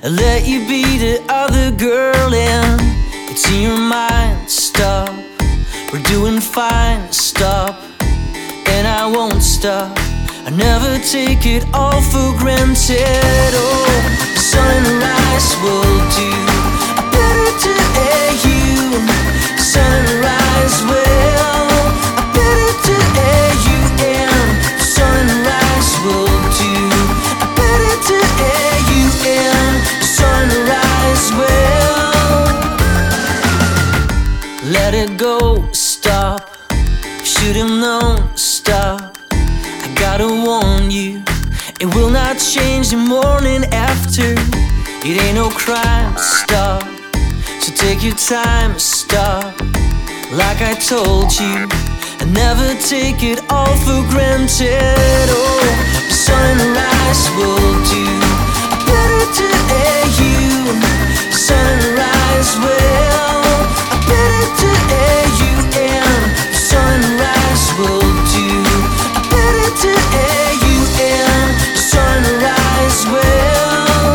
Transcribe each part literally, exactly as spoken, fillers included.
let you be the other girl, and it's in your mind. Stop, we're doing fine. Stop, and I won't stop. I never take it all for granted. Oh, the sunrise will do. I better to air you. Sunrise will. I better to air you. And the sunrise will do. I better to air you. And the sunrise will. Let it go. Stop. Should have known. Stop. Gotta warn you, it will not change the morning after. It ain't no crime, stop. So take your time, stop. Like I told you, I never take it all for granted. Oh, the sunrise will do. I better to air you. Sunrise will. I better to air you. And the sunrise will do. To air you in, sunrise will.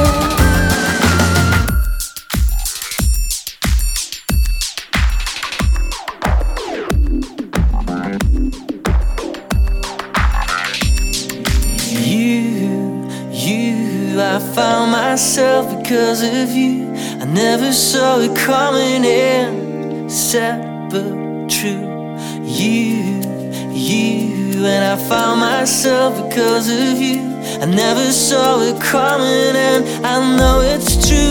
You, you, I found myself because of you. I never saw it coming in, sad but true. You, you. And I found myself because of you. I never saw it coming, and I know it's true.